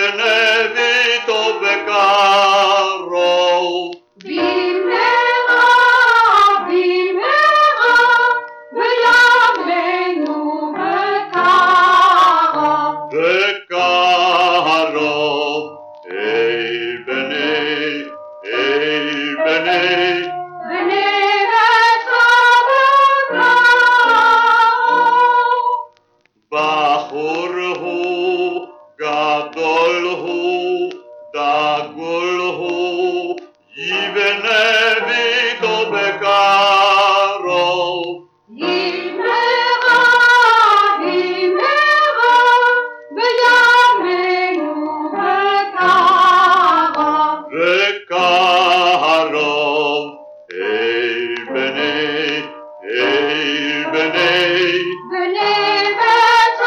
יבנה ביתו בקרוב. במהרה, במהרה, בימינו בקרוב. בקרוב, בני בני ביתך בקרוב. בחור הוא, גדול הוא, דגול הוא, יבנה ביתו בקרוב. במהרה, במהרה, בימינו בקרוב. בקרוב, בני בני ביתך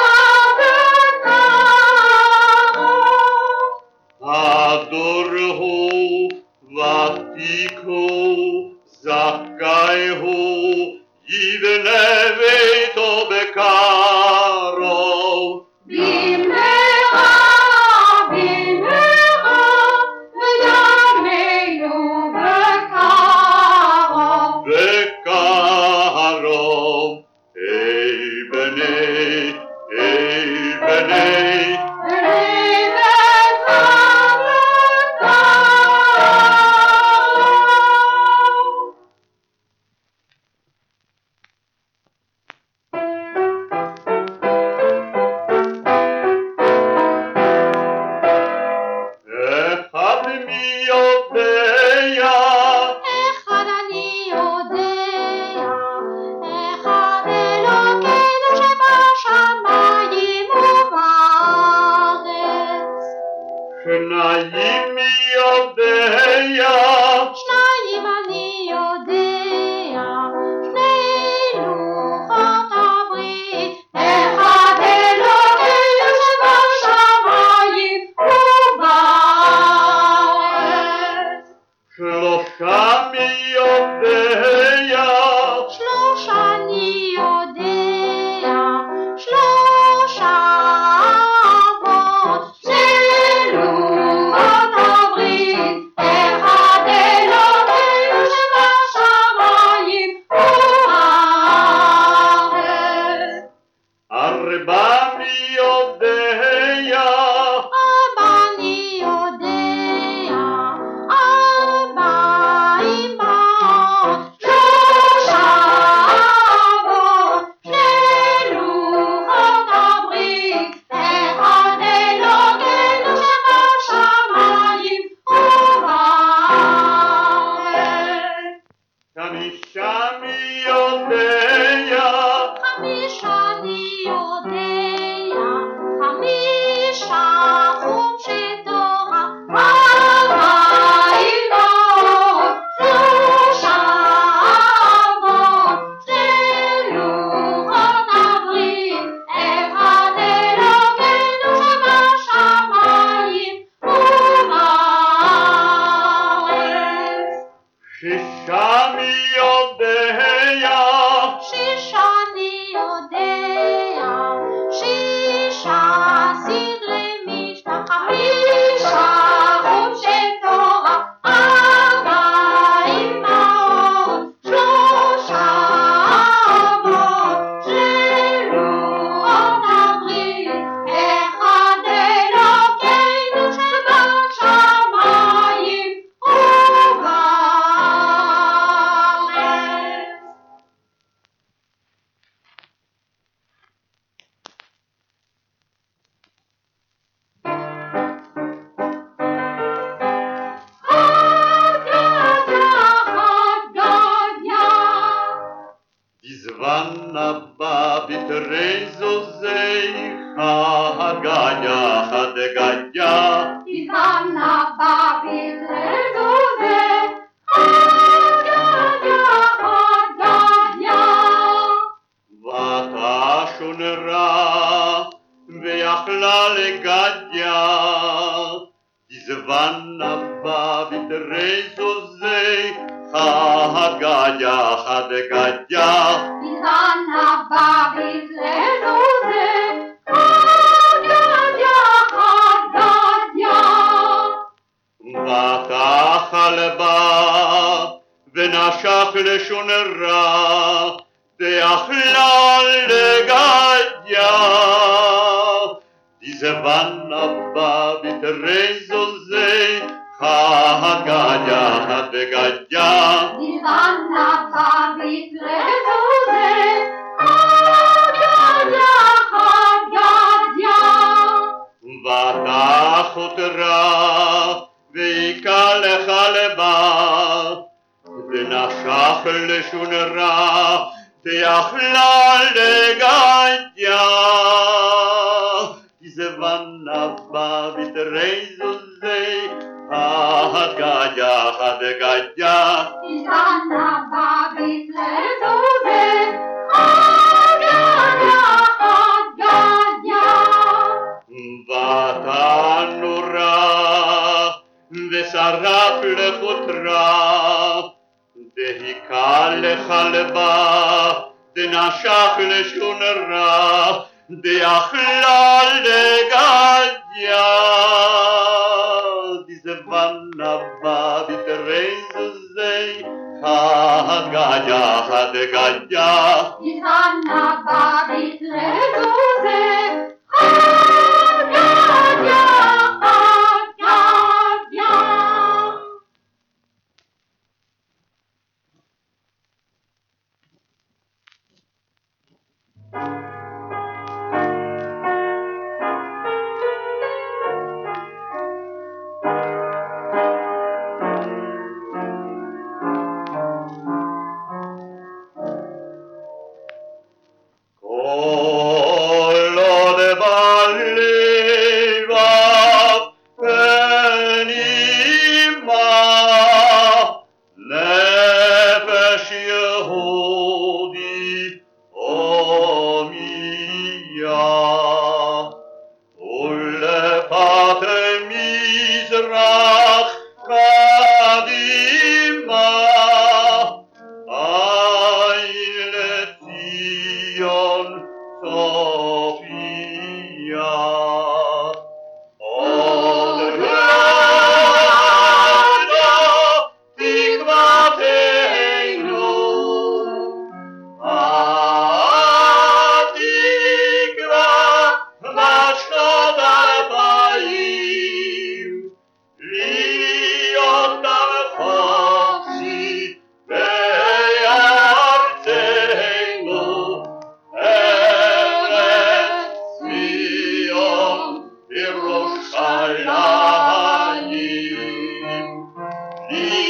בקרוב. הדור הוא, ותיק הוא, זכאי הוא, יבנה ביתו בקרוב. במהרה, במהרה, בימינו בקרוב. בקרוב, בני בני ביתך בקרוב. אחד מי יודע, אחד אני יודע, אחד אלוקינו שבשמיים ובארץ. שניים מי יודע, שניים אני יודע, שני לוחות הברית, אחד אלוקינו שבשמיים ובארץ. שלושה מי יודע, שלושה אני יודע, שלושה אבות של לוחות הברית, אחד אלוקינו שבשמיים ובארץ. ארבע מי יודע, אבא אני יודע, ארבע אמהות, שלושה אבות, שני לוחות הברית, אחד אלוקינו שבשמיים ובארץ. חמישה מי יודע, חמישה אני יודע, חמישה חומשי תורה, ארבע אמהות, שלושה אבות, שני לוחות הברית, אחד אלוקינו שבשמיים ובארץ. שישה מי יודע, שישה אני יודע, שישה סדרי משנה, חמישה חומשי תורה, ארבע אמהות, שלושה אבות, שני לוחות הברית, אחד אלוקינו שבשמיים ובארץ. בזמן הבא בתרי זוזי, הגיה הדגיה. בזמן הבא בתזוזה, הגיה, הגיה. ותשון רע, ויכלה לגדיה. בזמן הבא בתרי זוזי, הגיה הדגיה. בזמן הבא בתזוזה, הגיה, הגיה. ונשך לשון רע, ואכלה לגדיה. Diese Wanna bitreizozei, Gadya hat Gadya. Die Wanna bitreizozei, Gadya. ותחת רע, ויקל לך לבה, ונשך לשון רע, ואכלה לגדיה. Diese Wanna bitreizozei, Gadya hat Gadya. Die Wanna bitreizozei, Gadya. ותנו רע, ושרף לחותרה, והיכה לחלבה, ונשך לשון רע, ואכלה לגדיה. Diese Wanna bitreizozei, Gadya hat Gadya. Die Wanna bitreizozei, Yerushalayim.